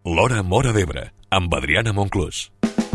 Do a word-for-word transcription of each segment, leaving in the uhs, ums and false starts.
L'Hora Móra d'Ebre, amb Adriana Monclús.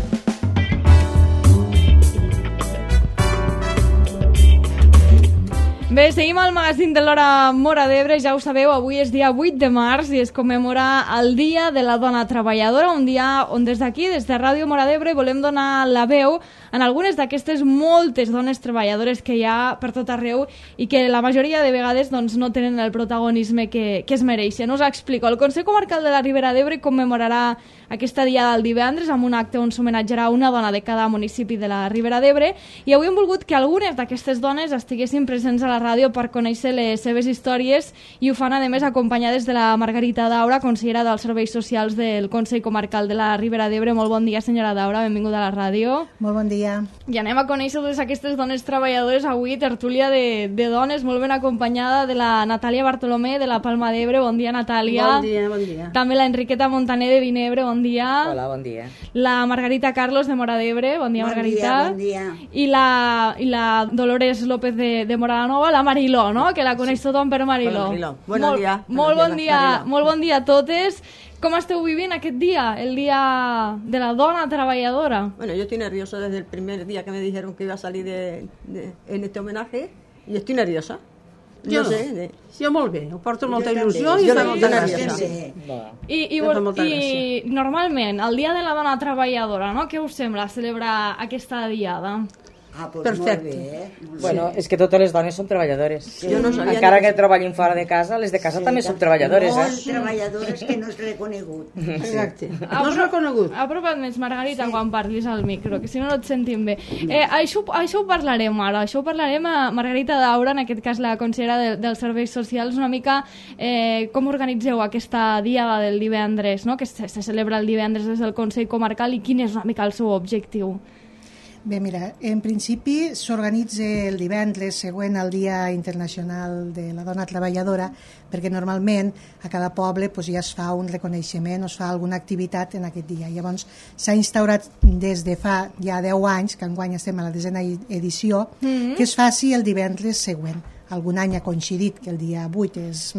Bé, seguim al magazín de l'Hora Móra d'Ebre. Ja ho sabeu, avui és dia vuit de març i es commemora el Dia de la Dona Treballadora, un dia on des d'aquí, des de Ràdio Móra d'Ebre, volem donar la veu en algunes d'aquestes moltes dones treballadores que hi ha per tot arreu i que la majoria de vegades doncs, no tenen el protagonisme que, que es mereixen. Us explico. El Consell Comarcal de la Ribera d'Ebre commemorarà aquesta dia del divendres amb un acte on s'homenatjarà una dona de cada municipi de la Ribera d'Ebre i avui hem volgut que algunes d'aquestes dones estiguessin presents a la ràdio per conèixer les seves històries i ho fan a més acompanyades de la Margarita Daura, consellera dels Serveis Socials del Consell Comarcal de la Ribera d'Ebre. Molt bon dia, senyora Daura, benvinguda a la ràdio. Molt bon dia. I anem a conèixer totes aquestes dones treballadores avui, tertúlia de, de dones, molt ben acompanyada de la Natàlia Bartolomé de la Palma d'Ebre. Bon dia, Natàlia. Bon dia, bon dia. També la Enriqueta Montaner de Vinebre, bon dia. Hola, bon dia. La Margarita Carlos de Móra d'Ebre, bon dia, bon Margarita. Bon dia, bon dia. I la, i la Dolores López de, de Mora la Nova, la Mariló, no? Que la coneix sí. tothom per Mariló. Mariló. Bon molt, dia. Molt bon dia, molt bon dia a totes. ¿Cómo esteu vivint aquest día, el día de la dona trabajadora? Bueno, yo estoy nerviosa desde el primer día que me dijeron que iba a salir de, de, en este homenaje y estoy nerviosa. Jo no, no sé. De... Jo molt bé, ho porto Jo molta també. il·lusió i Jo fa també, molta jo gràcia. també. I, i, Em fa molta i gràcia. normalment, el dia de la dona treballadora, no? Què us sembla celebrar aquesta diada? Ah, pues Perfecte. molt bé. Molt Bueno, bé. és que totes les dones són treballadores. Sí. Jo no sabia Encara ni que treballin fora de casa, les de casa Sí, també també. són treballadores, Molt eh? treballadores que no és reconegut. Exacte. Ah, No és però- reconegut. Apropa't més, Margarita, sí. quan parlis al micro, que si no no et sentim bé. Eh, això, això ho parlarem ara, això ho parlarem a Margarita Daura, en aquest cas la consellera de, dels Serveis Socials, una mica eh, com organitzeu aquesta diada del divendres, no? Que se, se celebra el divendres des del Consell Comarcal i quin és una mica el seu objectiu? Bé, mira, en principi s'organitza el divendres següent al Dia Internacional de la Dona Treballadora perquè normalment a cada poble pues, ja es fa un reconeixement o es fa alguna activitat en aquest dia. Llavors s'ha instaurat des de fa ja deu anys, que enguany estem a la desena edició, mm-hmm. que es faci el divendres següent. Algun any ha coincidit que el dia vuit és,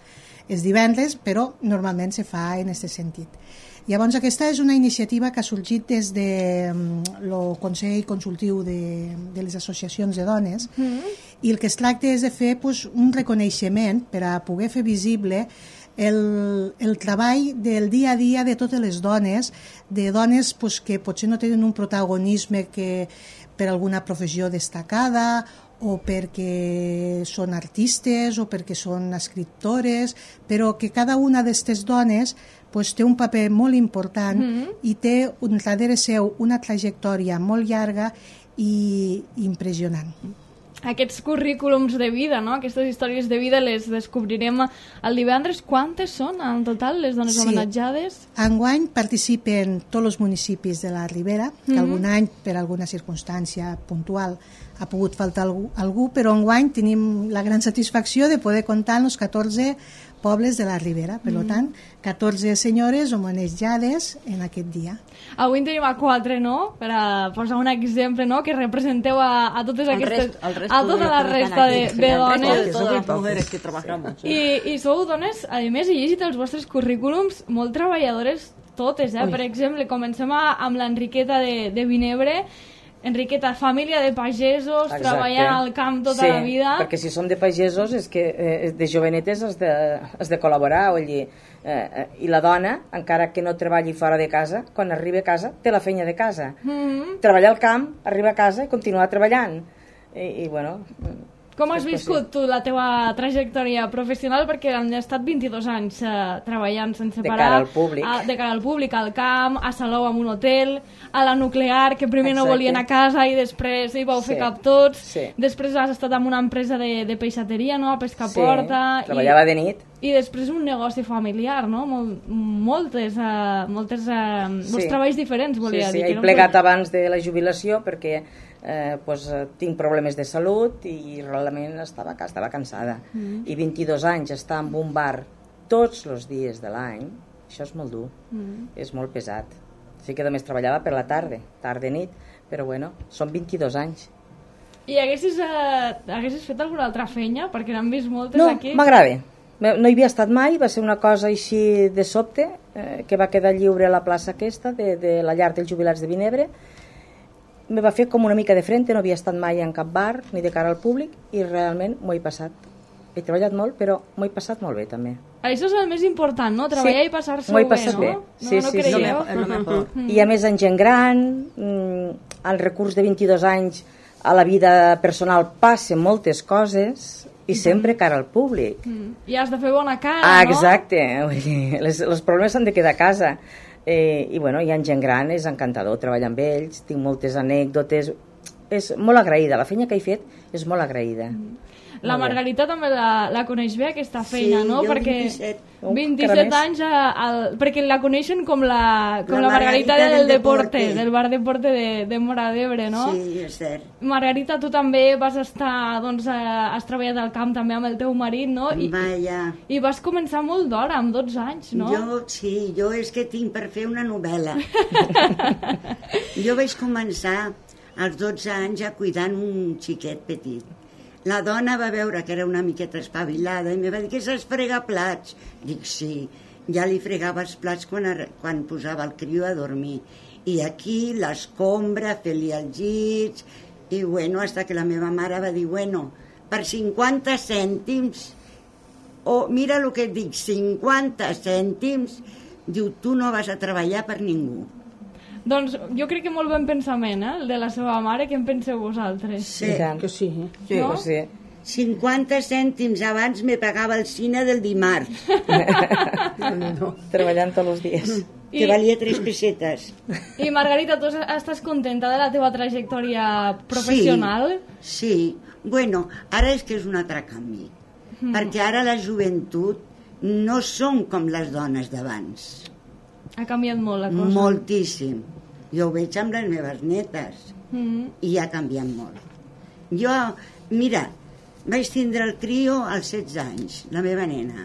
és divendres, però normalment se fa en aquest sentit. Llavors, aquesta és una iniciativa que ha sorgit des del de, Consell Consultiu de, de les Associacions de Dones mm-hmm. i el que es tracta és de fer pues, un reconeixement per a poder fer visible el, el treball del dia a dia de totes les dones, de dones pues, que potser no tenen un protagonisme que per alguna professió destacada o perquè són artistes o perquè són escriptores, però que cada una d'aquestes dones pues, té un paper molt important mm-hmm. i té un, darrere seu una trajectòria molt llarga i impressionant. Aquests currículums de vida, no? Aquestes històries de vida les descobrirem el divendres. Quantes són en total les dones sí. homenatjades? Enguany participen tots els municipis de la Ribera, que mm-hmm. algun any, per alguna circumstància puntual, ha pogut faltar algú, algú, però enguany tenim la gran satisfacció de poder comptar en els catorze pobles de la Ribera. Per mm-hmm. tant, catorze senyores homenatjades en aquest dia. Avui en tenim a quatre, no? Per a posar un exemple, no? Que representeu a, a totes El aquestes... rest, el rest a tota la resta de, de dones. De todas las mujeres que trabajamos. I, I sou dones, a més, he llegit els vostres currículums molt treballadores totes, eh? Ui. Per exemple, comencem a, amb l'Enriqueta de, de Vinebre. Enriqueta, família de pagesos, Exacte. treballant al camp tota sí, la vida. Sí, perquè si són de pagesos és que eh, de jovenetes has de, has de col·laborar, vull dir, eh, eh, i la dona, encara que no treballi fora de casa, quan arriba a casa té la feina de casa. Mm-hmm. Treballar al camp, arriba a casa i continuar treballant. I, i bueno... Com has viscut tu la teva trajectòria professional? Perquè han estat vint-i-dos anys eh, treballant sense parar. De cara al públic. A, de cara al públic, al camp, a Salou amb un hotel, a la nuclear, que primer Exacte. no volien a casa i després hi vau Sí. fer cap tots. Sí. Després has estat en una empresa de, de peixateria, no? A Pescaporta. Sí, treballava i, de nit. I després un negoci familiar, no? Mol, moltes, uh, moltes uh, Sí. molts treballs diferents, volia sí, sí, dir. he no plegat pot- abans de la jubilació perquè eh, pues, tinc problemes de salut i realment estava, estava cansada. Mm. I vint-i-dos anys estar en un bar tots els dies de l'any, això és molt dur, mm. és molt pesat. Sí que només treballava per la tarda, tarda nit, però bueno, són vint-i-dos anys. I haguessis, eh, haguessis fet alguna altra feina? Perquè n'han vist moltes No, aquí. m'agrada. No hi havia estat mai, va ser una cosa així de sobte, eh, que va quedar lliure a la plaça aquesta, de, de la llar dels jubilats de Vinebre. Me va fer com una mica de frente, no havia estat mai en cap bar, ni de cara al públic, i realment m'ho he passat. He treballat molt, però m'ho he passat molt bé, també. Això és el més important, no? Treballar Sí, i passar-s'ho m'ho he bé, passat no? bé. No, Sí, no sí, sí. creieu? Es lo mejor. I a més en gent gran, mm, el recurs de vint-i-dos anys a la vida personal passen moltes coses i sempre cara al públic. Mm. I has de fer bona cara, Ah, no? exacte. Vull dir, les, els problemes s'han de quedar a casa. Eh, I bueno, hi ha gent gran, és encantador treballar amb ells, tinc moltes anècdotes, és molt agraïda, la feina que he fet és molt agraïda. La Molt bé. Margarita també la, la coneix bé, aquesta feina, Sí, no? jo perquè vint-i-set. Oh, vint-i-set encara anys, a, al, perquè la coneixen com la, com la, La Margarita, Margarita del, del deporte, deporte. del bar deporte de, de Móra d'Ebre, no? Sí, és cert. Margarita, tu també vas estar, doncs, eh, has treballat al camp també amb el teu marit, no? I, Vaja. i vas començar molt d'hora, amb dotze anys, no? Jo, sí, jo és que tinc per fer una novel·la. Jo vaig començar als dotze anys a cuidant un xiquet petit. La dona va veure que era una miqueta espavilada i me va dir que saps fregar plats. Dic, sí, ja li fregava els plats quan, ar- quan posava el criu a dormir. I aquí l'escombra, fer-li els llits, i bueno, hasta que la meva mare va dir, bueno, per cinquanta cèntims, o mira el que et dic, cinquanta cèntims, diu, tu no vas a treballar per ningú. Doncs jo crec que molt ben pensament, eh? El de la seva mare, què en penseu vosaltres? Sí, I tant. Que sí. Sí, No? pues sí. cinquanta cèntims abans me pagava el cine del dimarts, No. Treballant tots els dies. I- que valia tres pessetes. I Margarita, tu estàs contenta de la teva trajectòria professional? Sí, sí. Bueno, ara és que és un altre canvi, mm. perquè ara la joventut no són com les dones d'abans. Ha canviat molt la cosa. Moltíssim. Jo ho veig amb les meves netes Mm. i ha canviat molt. Jo, mira, vaig tindre el trio als setze anys, la meva nena.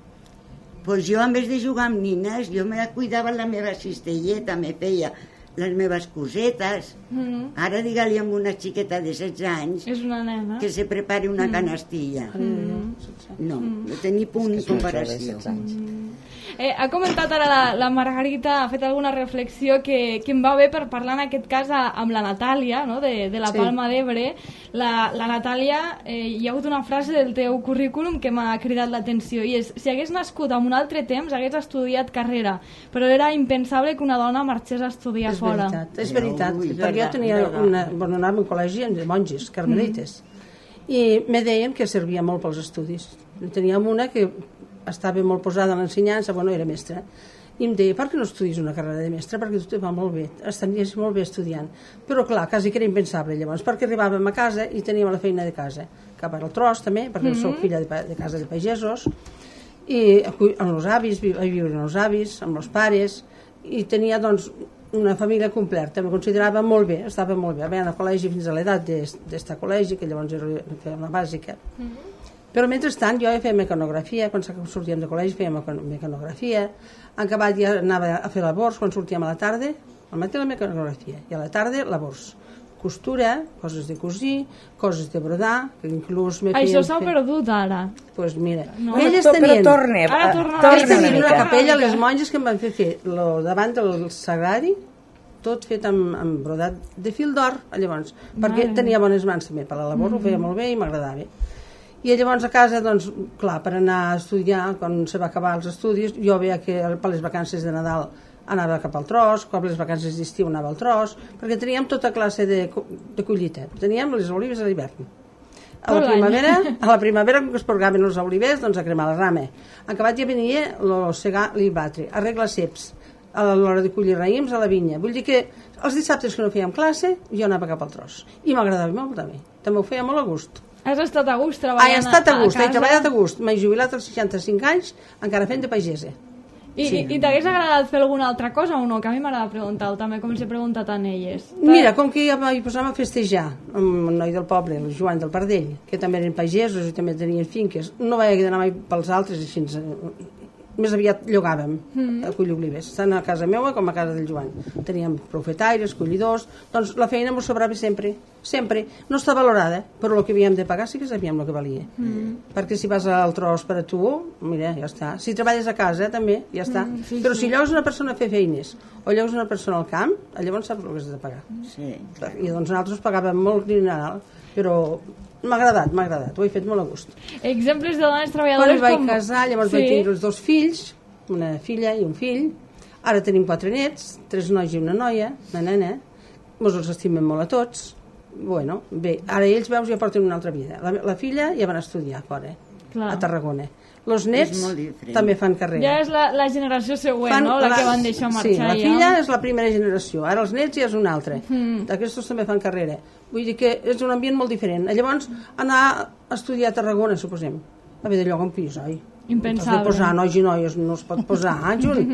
Pues jo, en vez de jugar amb nines, jo me cuidava la meva cistelleta, me feia les meves cosetes. Mm. Ara digue-li amb una xiqueta de setze anys És una nena. que se prepari una canastilla. No, no tenia punt ni comparació. setze anys. Eh, ha comentat ara la, la Margarita, ha fet alguna reflexió que, que em va bé per parlar en aquest cas a, amb la Natàlia, no? de, de la Sí. Palma d'Ebre. La, la Natàlia, eh, hi ha hagut una frase del teu currículum que m'ha cridat l'atenció i és, si hagués nascut en un altre temps hagués estudiat carrera, però era impensable que una dona marxés a estudiar És fora. veritat, és veritat. Ui, perquè jo verdad, tenia verdad. una... Bueno, anava a un col·legi de monges, carmelites, i me deien que servia molt pels estudis. Teníem una que estava molt posada en l'ensenyança, bueno, era mestra, i em deia, per què no estudis una carrera de mestre? Perquè tu te va molt bé, estaries molt bé estudiant. Però clar, quasi que era impensable llavors, perquè arribàvem a casa i teníem la feina de casa. Cap al tros també, perquè mm -hmm. soc filla de, pa- de casa de pagesos, i amb els avis, vi- vaig viure amb els avis, amb els pares, i tenia doncs una família completa, em considerava molt bé, estava molt bé, anava al col·legi fins a l'edat d'estar a col·legi, que llavors era feia una bàsica. Mm -hmm. Però mentrestant jo feia mecanografia, quan sortíem de col·legi fèiem mecanografia, en acabat ja anava a fer labors quan sortíem a la tarda, al matí la mecanografia, i a la tarda labors. Costura, coses de cosir, coses de brodar, que inclús me feien... Això s'ha fer- perdut ara. Pues mira, No. elles Però tenien... torne, Ara eh, torna- torna Ells tenien una una mica. capella, les monges, que em van fer fer lo davant del sagrari, tot fet amb, amb brodat de fil d'or, llavors, perquè Mare. tenia bones mans també, per la labor ho feia molt bé i m'agradava. I llavors a casa, doncs, clar, per anar a estudiar, quan se va acabar els estudis, jo veia que per les vacances de Nadal anava cap al tros, quan les vacances d'estiu anava al tros, perquè teníem tota classe de, co- de collita. Teníem les olives a l'hivern. A Tot la l'any. primavera, a la primavera, com que es porgaven els olivers, doncs a cremar la rama. Acabat ja venia el segar i batre, arreglar ceps, a l'hora de collir raïms a la vinya. Vull dir que els dissabtes que no fèiem classe, jo anava cap al tros. I m'agradava molt també. També ho feia molt a gust. Has estat a gust Ah, treballant he estat a gust, he casa? treballat a gust. M'he jubilat als seixanta-cinc anys, encara fent de pagesa. I, Sí. i, i t'hagués agradat fer alguna altra cosa o no? Que a mi m'agrada preguntar-ho també, com els he preguntat a elles. Mira, com que ja vaig posar a festejar amb un noi del poble, el Joan del Pardell, que també eren pagesos i també tenien finques, no vaig anar mai pels altres, així, més aviat llogàvem a collir olives, tant a casa meva com a casa del Joan. Teníem profetaires, collidors, doncs la feina ens sobrava sempre, sempre. No està valorada, però el que havíem de pagar sí que sabíem el que valia. Mm. Perquè si vas al tros per a tu, mira, ja està. Si treballes a casa, també, ja està. Mm, sí, però sí. Si llogues una persona a fer feines o llogues una persona al camp, llavors saps el que has de pagar. Sí, i doncs nosaltres pagàvem molt dineral, però m'ha agradat, m'ha agradat, ho he fet molt a gust. Exemples de dones treballadores com... Quan com... vaig casar, llavors sí. Vaig tenir els dos fills, una filla i un fill. Ara tenim quatre nets, tres nois i una noia, una nena. Ens els estimem molt a tots. Bueno, bé, ara ells, veus, ja porten una altra vida. La, la filla ja van estudiar fora, Clar. A Tarragona. Els nets també fan carrera. Ja és la, la generació següent, fan no? La, la que van deixar marxar. Sí, la filla ja. És la primera generació. Ara els nets ja és una altra. Mm. Aquests també fan carrera. Vull dir que és un ambient molt diferent. Llavors, anar a estudiar a Tarragona, suposem, haver de llogar un pis, oi? Impensable. Has de posar nois i noies, no es pot posar, eh, Juli?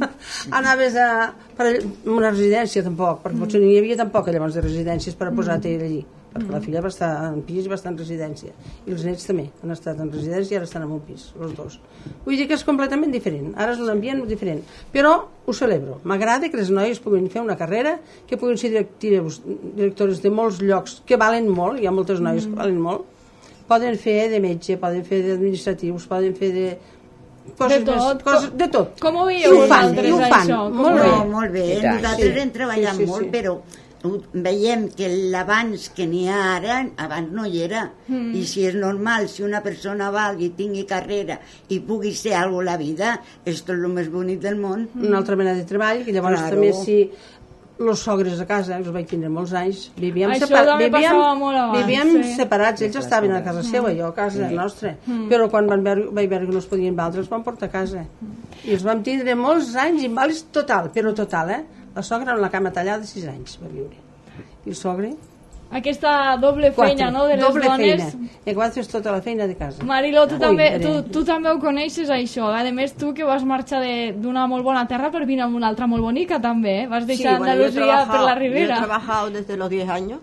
Anaves a, per a una residència, tampoc, perquè potser no hi havia tampoc llavors de residències per a posar-te allí, perquè la filla va estar en pis i va estar en residència, i els nets també han estat en residència i ara estan en un pis, els dos. Vull dir que és completament diferent, ara és un ambient diferent, però ho celebro. M'agrada que les noies puguin fer una carrera, que puguin ser directores, directores de molts llocs que valen molt, hi ha moltes noies que valen molt, poden fer de metge, poden fer d'administratius, poden fer de... Coses de tot, més, coses, de tot. Com ho veieu vosaltres, ho fan, això? Molt bé. No, molt bé, nosaltres sí. Hem treballat sí, sí, molt, sí. Però veiem que l'abans que n'hi ha ara, abans no hi era. Mm. I si és normal, si una persona valgui, tingui carrera i pugui ser alguna cosa a la vida, és tot el més bonic del món. Una altra mena de treball, i llavors claro. També si... Els sogres a casa, els vaig tindre molts anys, vivíem, separ... vivíem, abans, vivíem sí. Separats, ells estaven a casa seva, jo a casa sí. Nostra, mm. Però quan van veure, vaig veure que no es podien valdre, els van portar a casa. I els vam tindre molts anys, invàlids total, però total, eh? La sogra amb la cama tallada de sis anys va viure. I el sogre... Aquesta doble feina, no?, de les doble dones. Feina. I quatre fes tota la feina de casa. Marilo, tu, Ui, també, tu, tu també ho coneixes, això. A més, tu que vas marxar d'una molt bona terra per venir a una altra molt bonica, també. Eh? Vas deixar sí, bueno, Andalusia per la Ribera. Yo he trabajado desde los diez años.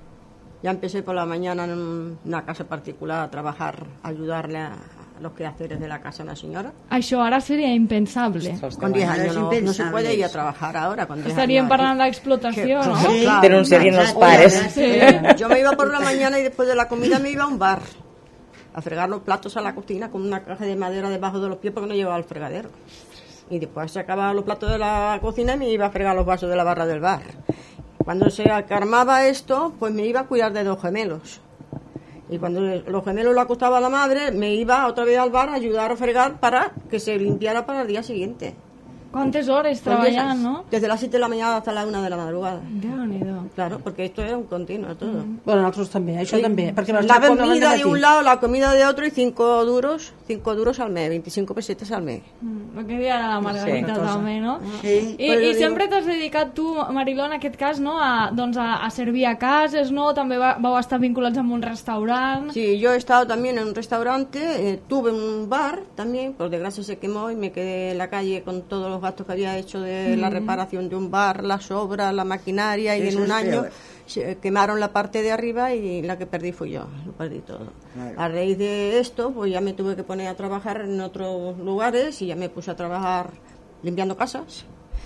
Ya empecé por la mañana en una casa particular a trabajar, a ayudarle a los quehaceres de la casa a una señora. Això ara sería impensable. Con diez años no, no se puede ir a trabajar ahora. Con Estarían parlant d'explotació, ¿no? Sí, claro, denunciarían los padres. Sí. Yo me iba por la mañana y después de la comida me iba a un bar a fregar los platos a la cocina con una caja de madera debajo de los pies porque no llevaba el fregadero. Y después sacaba los platos de la cocina y me iba a fregar los vasos de la barra del bar. Cuando se armaba esto, pues me iba a cuidar de dos gemelos. Y cuando los gemelos lo acostaba la madre, me iba otra vez al bar a ayudar a fregar para que se limpiara para el día siguiente. ¿Cuántas horas trabajan, no? Desde las siete de la mañana hasta la una de la madrugada. Déu-n'hi-do. Claro, porque esto era un continuo todo. Mm. Bueno, nosotros también, eso sí. También. Porque la comida de un lado, la comida de otro y cinco duros, cinco duros al mes, veinticinco pesetes al mes. Mm, el que deia la Margarita sí. També, no? Sí. I, i sempre t'has dedicat tu, Mariló, en aquest cas, no? A, doncs a, a servir a cases, no? També va, vau estar vinculats amb un restaurant. Sí, yo he estado también en un restaurante, eh, tuve un bar también, por desgracia se quemó y me quedé en la calle con todos los gastos que había hecho de mm. la reparación de un bar, las obras, la maquinaria, y Eso en un año se quemaron la parte de arriba y la que perdí fui yo, lo perdí todo. Claro. A raíz de esto, pues ya me tuve que poner a trabajar en otros lugares y ya me puse a trabajar limpiando casas,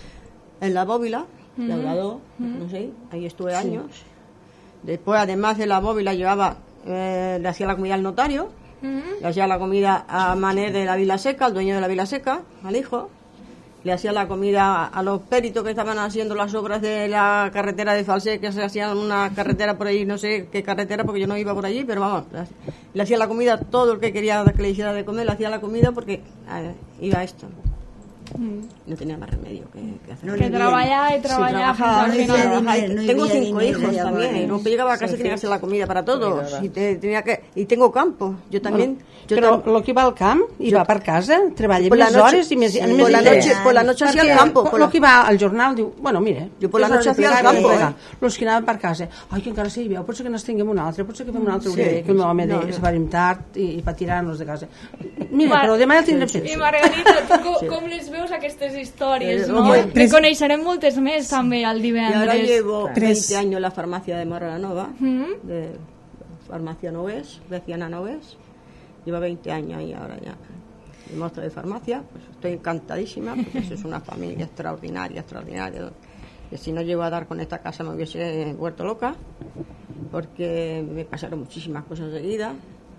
en la bóvila, mm. labrador, mm. no sé, ahí estuve sí. años. Después, además de la bóvila, llevaba, eh, le hacía la comida al notario, mm. le hacía la comida a Mané de la Vila Seca, al dueño de la Vila Seca, al hijo. Le hacía la comida a los peritos que estaban haciendo las obras de la carretera de Falsé, que se hacían una carretera por ahí, no sé qué carretera, porque yo no iba por allí, pero vamos, le hacía la comida a todo el que quería que le hiciera de comer, le hacía la comida porque eh, iba a esto. Mm. No tenía más remedio que, que hacer. No, que trabajar y trabajar. Sí, trabajar. No, tengo cinco hijos también. Luego llegaba a casa y tenía que hacer la comida para todos. Y, te, tenía que, y tengo campo. Yo también. Bueno, yo però tam... el que va al camp i jo... va per casa, treballa més noche, hores i més, sí, més por la noche, por la noche hacía el campo. El que va al jornal diu, bueno, mira, jo por la noche hacía el campo. Els que anaven per casa, ai, que encara s'hi veu, potser que n'es tinguem un altre, potser que fem un altre, sí, que el meu home no, no. se farim tard i, i per tirar-nos de casa. Mira, Mar... però demà ja tindrem temps. I Margarita, tu com, sí. com les veus aquestes històries, no? Que coneixerem moltes més també al divendres. Y ahora llevo veinte años en la farmacia de Morra la Nova, mm-hmm. de farmacia Noves, veciana Noves. Lleva veinte años ahí ahora ya. de mostra de farmacia, pues estoy encantadísima, porque eso es una familia extraordinaria, extraordinaria, que si no llego a dar con esta casa me hubiese vuelto loca, porque me pasaron muchísimas cosas seguidas,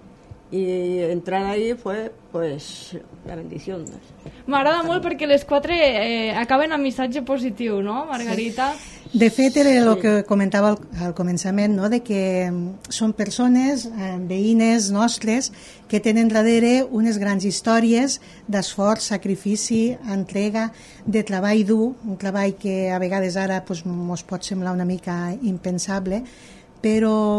i entrar ahí fue pues la bendición. M'agrada molt perquè les quatre eh, acaben amb missatge positiu, no, Margarita? Sí. De fet, era el que comentava al, al començament, no? De que són persones, eh, veïnes nostres, que tenen darrere unes grans històries d'esforç, sacrifici, entrega, de treball dur, un treball que a vegades ara pues, mos pot semblar una mica impensable, però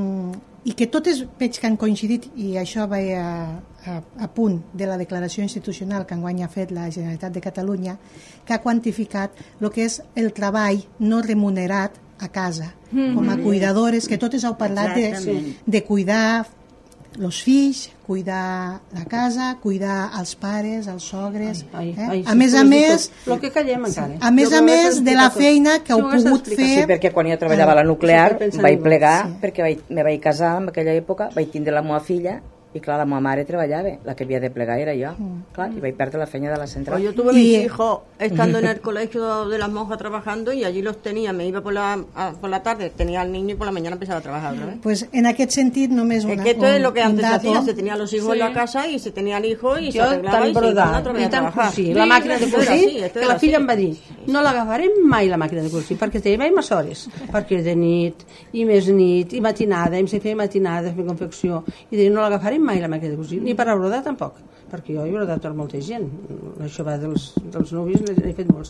i que totes veig que han coincidit, i això va a, a, a punt de la declaració institucional que enguany ha fet la Generalitat de Catalunya, que ha quantificat el que és el treball no remunerat a casa, mm-hmm. com a cuidadores, que totes heu parlat de, de cuidar els fills, cuidar la casa, cuidar els pares, els sogres, ai, ai, eh? ai, a més a més el que callem encara. A més a més de la feina que heu pogut fer. Sí, perquè quan jo treballava a la nuclear vaig plegar, sí. perquè vaig, me vaig casar en aquella època, vaig tindre la meva filla y claro, la meva mare treballava, la que havia de plegar era jo, mm. claro, y vaig perdre la feina de la central. Pues yo tuve y... mis hijos estando en el colegio de las monjas trabajando y allí los tenía, me iba por la, a, por la tarde, tenía al niño y por la mañana empezaba a trabajar otra vez. Pues en aquest sentit només una, es que esto un, es lo que antes se dato. hacía, se tenía los hijos sí. en la casa y se tenía el hijo y jo se arreglava i se iban otra vez a trabajar. Cosir, la màquina de cosir, que la filla em va dir, no l'agafarem mai la màquina de cosir, perquè tenia massa hores, perquè de nit, i més nit, i matinada, em sé fer matinada, fer confecció, i deia, no l'agafarem mai la màquina de cosir, ni per a brodar tampoc, perquè jo he brodat per molta gent, això va dels, dels núvios, n'he fet molts.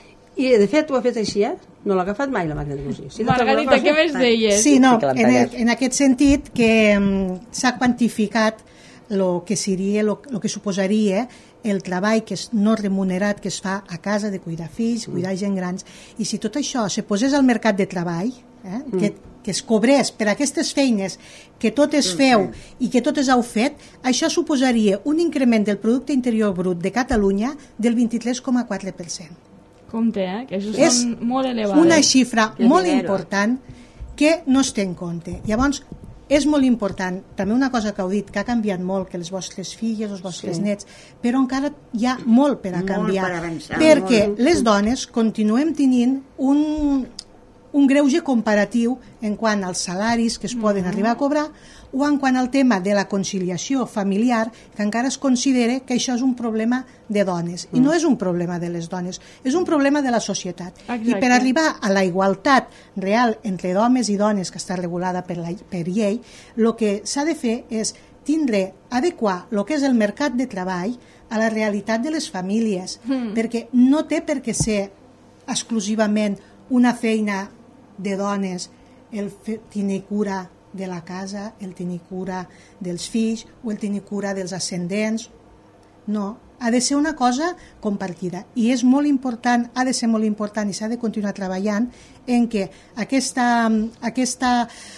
I de fet ho ha fet així, eh? No l'ha agafat mai la màquina de cosir. Si Margarita, què més deies? Sí, no, en, el, en aquest sentit que um, s'ha quantificat el que seria, lo, lo que suposaria el treball que és no remunerat que es fa a casa de cuidar fills, cuidar gent grans, i si tot això se posés al mercat de treball, eh, mm. que, que es cobrés per aquestes feines que totes feu i que totes heu fet, això suposaria un increment del producte interior brut de Catalunya del vint-i-tres coma quatre per cent. Compte, eh? Que això és són molt elevades. Una xifra molt important que no es té en compte. Llavors, és molt important, també una cosa que heu dit, que ha canviat molt, que les vostres filles, els vostres sí. nets, però encara hi ha molt per a canviar, per avançar, perquè molt. Les dones continuem tenint un, un greuge comparatiu en quant als salaris que es poden mm-hmm. arribar a cobrar o en quant al tema de la conciliació familiar, que encara es considera que això és un problema de dones. Mm. I no és un problema de les dones, és un problema de la societat. Exacte. I per arribar a la igualtat real entre homes i dones, que està regulada per, la, per llei, el que s'ha de fer és tindre, adequar el que és el mercat de treball a la realitat de les famílies, mm. perquè no té per què ser exclusivament una feina de dones el tenir cura de la casa, el tenir cura dels fills o el tenir cura dels ascendents. No, ha de ser una cosa compartida i és molt important, ha de ser molt important i s'ha de continuar treballant en que aquesta, aquesta,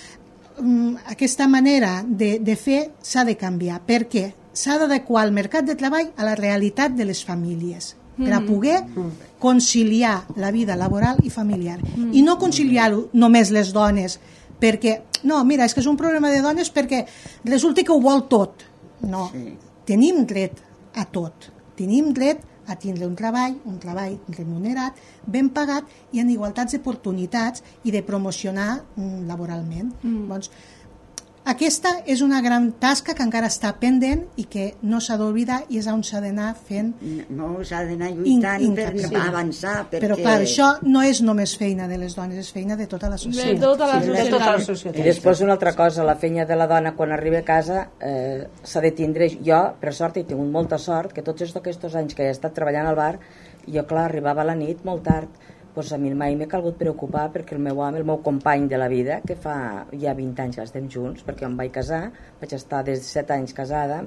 aquesta manera de, de fer s'ha de canviar. Per què? S'ha d'adequar el mercat de treball a la realitat de les famílies per a poder conciliar la vida laboral i familiar. I no conciliar-ho només les dones, perquè, no, mira, és que és un problema de dones perquè resulta que ho vol tot. No, sí. Tenim dret a tot. Tenim dret a tindre un treball, un treball remunerat, ben pagat i en igualtats d'oportunitats i de promocionar mm, laboralment. Mm. Doncs, aquesta és una gran tasca que encara està pendent i que no s'ha d'oblidar i és on s'ha d'anar fent... No, s'ha d'anar lluitant in, per sí. avançar. Perquè... Però clar, això no és només feina de les dones, és feina de tota la societat. De tota la, sí, societat. De tota la societat. I després una altra cosa, la feina de la dona quan arriba a casa eh, s'ha de tindre... Jo, per sort, he tingut molta sort, que tots aquests anys que he estat treballant al bar, jo, clar, arribava a la nit molt tard, pues a mi mai m'he calgut preocupar perquè el meu home, el meu company de la vida, que fa ja vint anys que estem junts, perquè em vaig casar, vaig estar des de set anys casada,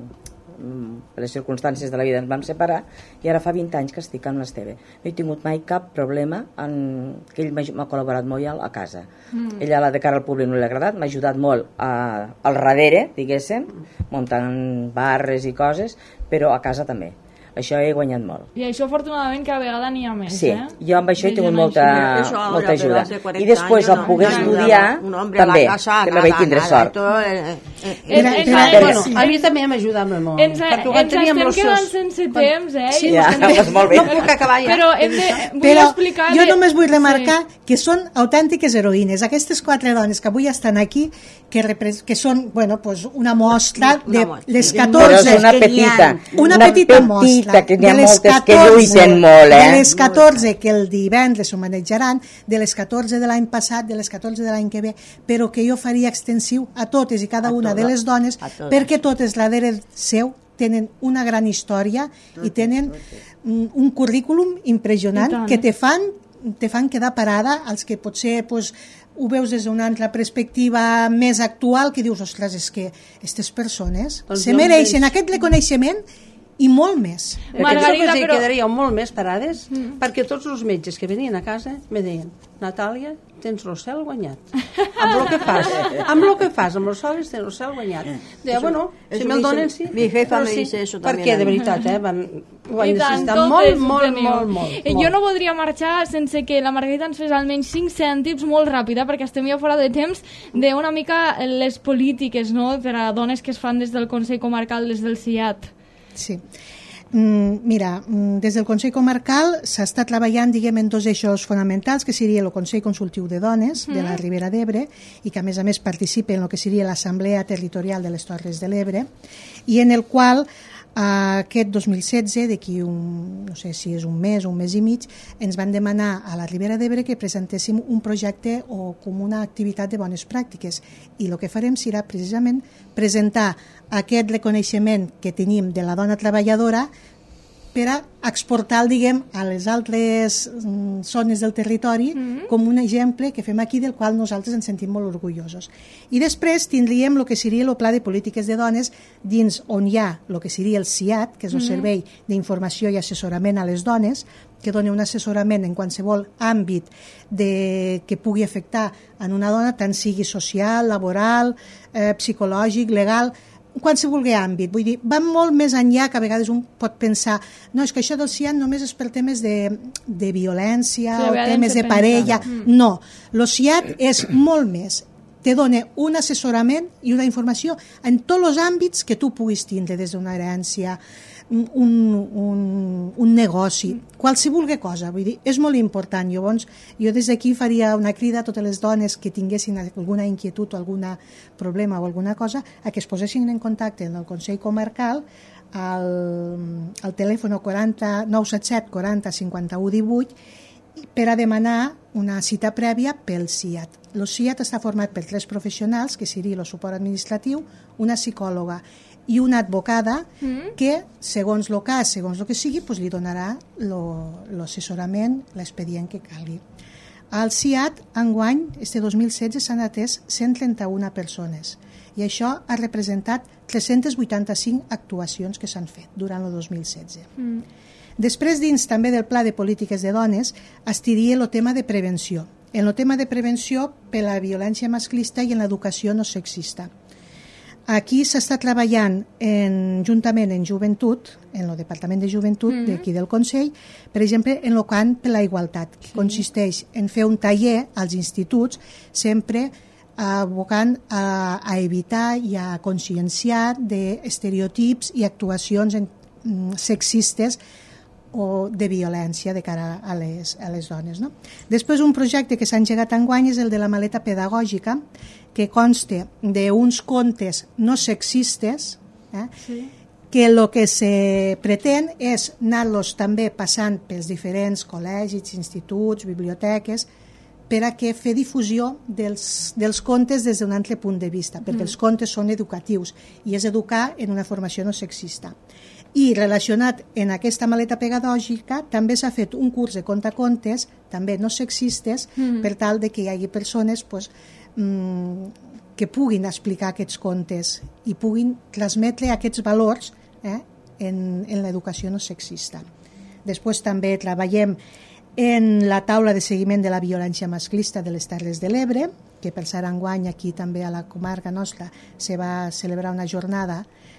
per les circumstàncies de la vida ens vam separar, i ara fa vint anys que estic amb l'Esteve. No he tingut mai cap problema en... que ell m'ha col·laborat molt a casa. Mm. Ella, la de cara al públic no l'ha agradat, m'ha ajudat molt a, al darrere, diguéssim, muntant barres i coses, però a casa també. això he guanyat molt. I això afortunadament cada vegada n'hi ha més, sí, eh? jo amb això he tingut molta, ahora, molta ajuda. Pero I després al poder estudiar també, també vaig tindre sort. Todo, eh, eh, Ens, ens, Però, bueno, a mi també m'ajudava molt. ens, perquè ho ens teníem estem los quedant seus- sense temps, eh? Sí, Ja, no, doncs molt bé. no puc acabar ja. Però hem de, vull Però explicar... jo només vull remarcar que són autèntiques heroïnes. Aquestes quatre dones que avui estan aquí, que, repres que són bueno, pues una mostra de Una mostra. les Però catorze... és una que n'hi ha. petita, Una petita mostra que n'hi ha de les moltes que catorze, lluiten molt, de eh? les catorze que el divendres homenatjaran, de les catorze de l'any passat, de les catorze de l'any que ve, però que jo faria extensiu a totes i cada A una de totes, les dones, a totes. perquè totes darrere seu tenen una gran història i tenen un, un currículum I impressionant tant. que te fan, te fan quedar parada als que potser pues, ho veus des d'una altra perspectiva més actual, que dius, ostres, és que aquestes persones Doncs se jo mereixen mateix. aquest reconeixement i molt més. Margarita, Margarita, però- quedaríeu molt més parades mm. perquè tots els metges que venien a casa me deien, Natàlia, tens el cel guanyat. Amb el que fas, amb el que fas, amb els solis tens el cel guanyat. Deia, bueno, si eso me'l me donen, dice- sí. mi jefa però me sí, dice eso también perquè, a de mi. veritat, eh, van, ho van I tant, necessitar totes molt, ho molt, teniu. molt, molt, Eh, molt. Jo no voldria marxar sense que la Margarita ens fes almenys cinc cèntims molt ràpida, perquè estem ja fora de temps, d'una mica les polítiques, no?, per a dones que es fan des del Consell Comarcal, des del C I A T. Sí. Mm, mira, mm, des del Consell Comarcal s'està treballant, diguem, en dos eixos fonamentals, que seria el Consell Consultiu de Dones de la Ribera d'Ebre, i que a més a més participa en el que seria l'Assemblea Territorial de les Torres de l'Ebre, i en el qual eh, aquest dos mil setze, d'aquí un, no sé si és un mes o un mes i mig, ens van demanar a la Ribera d'Ebre que presentéssim un projecte o com una activitat de bones pràctiques, i el que farem serà precisament presentar aquest reconeixement que tenim de la dona treballadora per a exportar-lo, diguem, a les altres mm, zones del territori mm-hmm. com un exemple que fem aquí, del qual nosaltres ens sentim molt orgullosos. I després tindríem el que seria el Pla de Polítiques de Dones, dins on hi ha el que seria el C I A T, que és el mm-hmm. Servei d'Informació i Assessorament a les Dones, que dona un assessorament en qualsevol àmbit de, que pugui afectar en una dona, tant sigui social, laboral, eh, psicològic, legal, qualsevol àmbit. Vull dir, va molt més enllà, que a vegades un pot pensar, no, és que això del C I A T només és per temes de, de violència Sí, o temes de pensa. parella. Mm. No, el C I A T és molt més. Te dona un assessorament i una informació en tots els àmbits que tu puguis tindre, des d'una herència, un, un, un negoci, qualsevol cosa. Vull dir, és molt important. Llavors, jo des d'aquí faria una crida a totes les dones que tinguessin alguna inquietud o algun problema o alguna cosa, a que es posessin en contacte amb el Consell Comarcal al, al telèfon quaranta nou setanta set quaranta cinquanta-u divuit per a demanar una cita prèvia pel C I A T. El C I A T està format per tres professionals, que seria el suport administratiu, una psicòloga i una advocada mm. que, segons el cas, segons el que sigui, pues, li donarà l'assessorament, l'expedient que calgui. Al C I A T, enguany, este dos mil setze, s'han atès cent trenta-una persones, i això ha representat tres-centes vuitanta-cinc actuacions que s'han fet durant el dos mil setze. Mm. Després, dins també del Pla de Polítiques de Dones, es diria el tema de prevenció. En el tema de prevenció per la violència masclista i en l'educació no sexista. Aquí s'està treballant en, juntament en joventut, en el Departament de Joventut mm. d'aquí del Consell, per exemple, en el camp per la igualtat, que sí. consisteix en fer un taller als instituts, sempre abocant a, a evitar i a conscienciar d'estereotips i actuacions en, sexistes o de violència de cara a les, a les dones. No? Després, un projecte que s'ha engegat enguany és el de la maleta pedagògica, que consta d'uns contes no sexistes, eh? Sí. que el que se pretén és anar-los també passant pels diferents col·legis, instituts, biblioteques, per a que fer difusió dels, dels contes des d'un altre punt de vista, perquè mm. els contes són educatius i és educar en una formació no sexista. I relacionat en aquesta maleta pedagògica també s'ha fet un curs de contacontes, també no sexistes, mm. per tal de que hi hagi persones pues, mmm, que puguin explicar aquests contes i puguin transmetre aquests valors eh, en, en l'educació no sexista. Després també treballem en la taula de seguiment de la violència masclista de les Terres de l'Ebre, que per ser enguany aquí també a la comarca nostra se va celebrar una jornada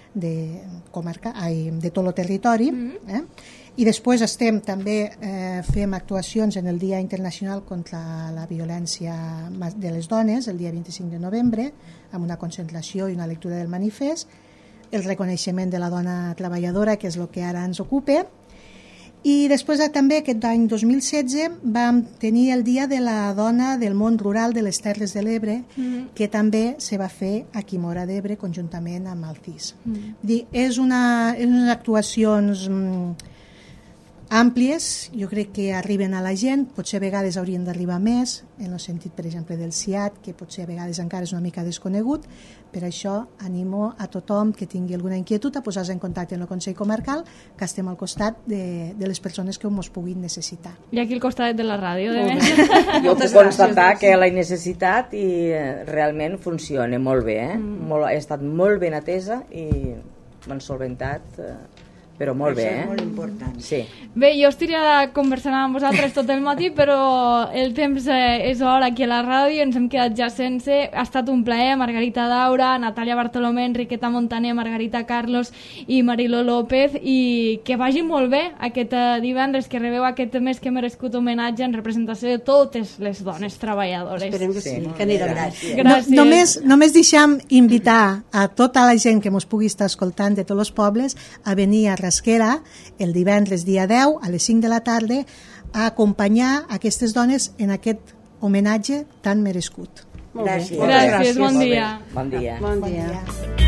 de, comarca, ai, de tot el territori. Eh? I després estem també eh, fem actuacions en el Dia Internacional contra la Violència de les Dones, el dia vint-i-cinc de novembre, amb una concentració i una lectura del manifest, el reconeixement de la dona treballadora, que és el que ara ens ocupa. I després també aquest any dos mil setze vam tenir el Dia de la Dona del Món Rural de les Terres de l'Ebre, mm. que també se va fer aquí a Móra d'Ebre conjuntament amb el C I S. Mm. Dir, és, una, és unes actuacions mm, àmplies, jo crec que arriben a la gent, potser a vegades haurien d'arribar més, en el sentit, per exemple, del C I A T, que potser a vegades encara és una mica desconegut. Per això animo a tothom que tingui alguna inquietud a posar-se en contacte amb el Consell Comarcal, que estem al costat de, de les persones que ens puguin necessitar. I aquí al costat de la ràdio, de més. Jo puc constatar que l'he necessitat i realment funciona molt bé. Eh? Mm. Molt, he estat molt ben atesa i m'han solventat... Eh, però molt bé, eh? Això és molt important. Sí. Bé, jo estaria conversant amb vosaltres tot el matí, però el temps eh, és hora aquí a la ràdio, ens hem quedat ja sense. Ha estat un plaer, Margarita Daura, Natàlia Bartolomé, Enriqueta Montaner, Margarita Carlos i Mariló López, i que vagi molt bé aquest eh, divendres, que rebeu aquest més que merescut homenatge en representació de totes les dones treballadores. Esperem que sí, Sí, que anirà bé. Gràcies. Gràcies. No, només, només deixem invitar a tota la gent que ens pugui estar escoltant de tots els pobles a venir a Rasquera el divendres dia deu a les cinc de la tarda a acompanyar aquestes dones en aquest homenatge tan merescut. Molt bé. Gràcies. Gràcies, bon Molt bé. dia. Bon dia. Bon Bon dia. dia.